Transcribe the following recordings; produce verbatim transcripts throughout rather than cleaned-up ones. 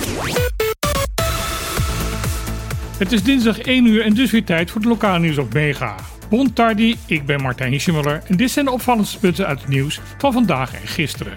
Het is dinsdag één uur en dus weer tijd voor het lokale nieuws op Mega. Bon tardi, ik ben Martijn Hiesjemuller en dit zijn de opvallendste punten uit het nieuws van vandaag en gisteren.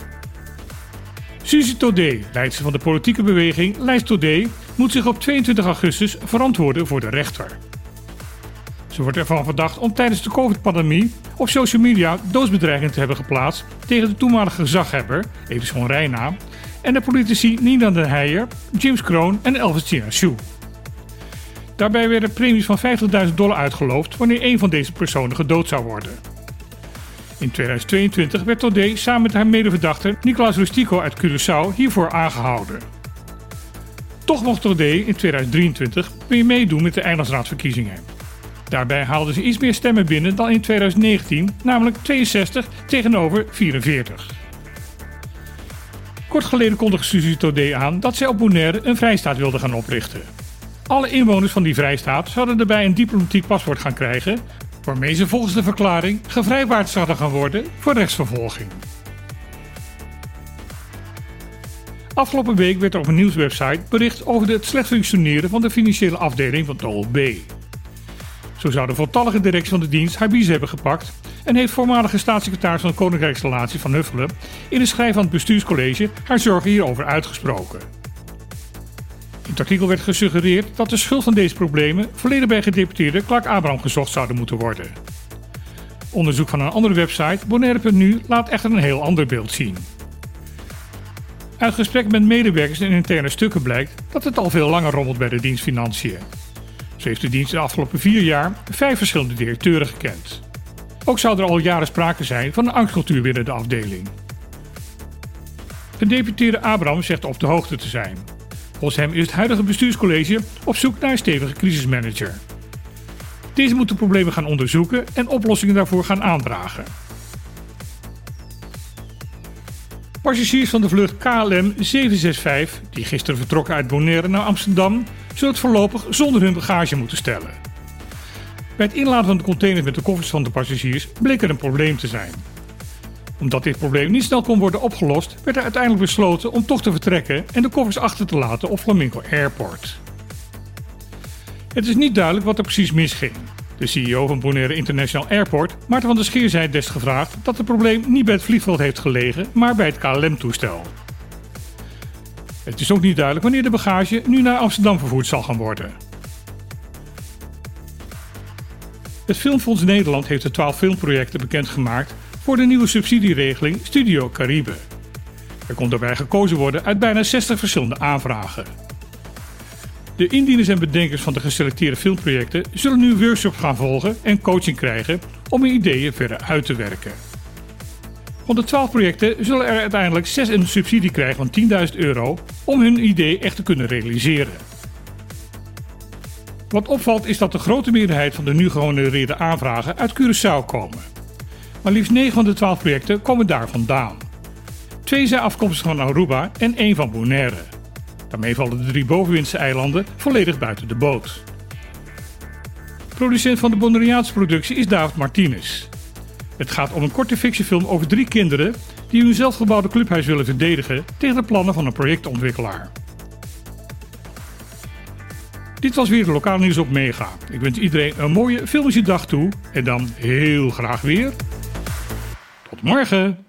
Suzy Taudet, leidster van de politieke beweging Lijst Taudet, moet zich op tweeëntwintig augustus verantwoorden voor de rechter. Ze wordt ervan verdacht om tijdens de COVID-pandemie op social media doodsbedreigingen te hebben geplaatst tegen de toenmalige gezaghebber, Edison Reina, en de politici Nina Den Heijer, James Kroon en Elvis Chinashu. Daarbij werden premies van vijftigduizend dollar uitgeloofd wanneer een van deze personen gedood zou worden. In tweeduizend tweeëntwintig werd Taudet samen met haar medeverdachte Nicolas Rustico uit Curaçao hiervoor aangehouden. Toch mocht Taudet in tweeduizend drieëntwintig weer meedoen met de eilandsraadsverkiezingen. Daarbij haalde ze iets meer stemmen binnen dan in tweeduizend negentien, namelijk tweeënzestig tegenover vierenveertig. Kort geleden kondigde Suzy Taudet aan dat zij op Bonaire een vrijstaat wilde gaan oprichten. Alle inwoners van die vrijstaat zouden daarbij een diplomatiek paspoort gaan krijgen, waarmee ze volgens de verklaring gevrijwaard zouden gaan worden voor rechtsvervolging. Afgelopen week werd er op een nieuwswebsite bericht over het slecht functioneren van de financiële afdeling van de O L B. Zo zou de voltallige directie van de dienst haar biezen hebben gepakt en heeft voormalige staatssecretaris van de Koninkrijksrelatie Van Huffelen in een schrijf aan het bestuurscollege haar zorgen hierover uitgesproken. In het artikel werd gesuggereerd dat de schuld van deze problemen volledig bij gedeputeerde Clark Abraham gezocht zouden moeten worden. Onderzoek van een andere website, Bonaire punt nu, laat echter een heel ander beeld zien. Uit gesprek met medewerkers en interne stukken blijkt dat het al veel langer rommelt bij de dienst Financiën. Zo heeft de dienst de afgelopen vier jaar vijf verschillende directeuren gekend. Ook zou er al jaren sprake zijn van een angstcultuur binnen de afdeling. Gedeputeerde Abraham zegt op de hoogte te zijn. Volgens hem is het huidige bestuurscollege op zoek naar een stevige crisismanager. Deze moet de problemen gaan onderzoeken en oplossingen daarvoor gaan aandragen. Passagiers van de vlucht K L M zeven zes vijf, die gisteren vertrokken uit Bonaire naar Amsterdam, zullen het voorlopig zonder hun bagage moeten stellen. Bij het inladen van de containers met de koffers van de passagiers bleek er een probleem te zijn. Omdat dit probleem niet snel kon worden opgelost, werd er uiteindelijk besloten om toch te vertrekken en de koffers achter te laten op Flamingo Airport. Het is niet duidelijk wat er precies misging. De C E O van Bonaire International Airport, Maarten van der Scheer, zei des gevraagd dat het probleem niet bij het vliegveld heeft gelegen, maar bij het K L M-toestel. Het is ook niet duidelijk wanneer de bagage nu naar Amsterdam vervoerd zal gaan worden. Het Filmfonds Nederland heeft de twaalf filmprojecten bekendgemaakt voor de nieuwe subsidieregeling Studio Caribe. Er kon daarbij gekozen worden uit bijna zestig verschillende aanvragen. De indieners en bedenkers van de geselecteerde filmprojecten zullen nu workshops gaan volgen en coaching krijgen om hun ideeën verder uit te werken. Van de twaalf projecten zullen er uiteindelijk zes een subsidie krijgen van tienduizend euro om hun idee echt te kunnen realiseren. Wat opvalt is dat de grote meerderheid van de nu gehonoreerde aanvragen uit Curaçao komen. Maar liefst negen van de twaalf projecten komen daar vandaan. Twee zijn afkomstig van Aruba en één van Bonaire. Daarmee vallen de drie bovenwindse eilanden volledig buiten de boot. Producent van de Bonaireaanse productie is David Martinez. Het gaat om een korte fictiefilm over drie kinderen die hun zelfgebouwde clubhuis willen verdedigen tegen de plannen van een projectontwikkelaar. Dit was weer het lokale nieuws op Mega. Ik wens iedereen een mooie filmische dag toe en dan heel graag weer. Tot morgen!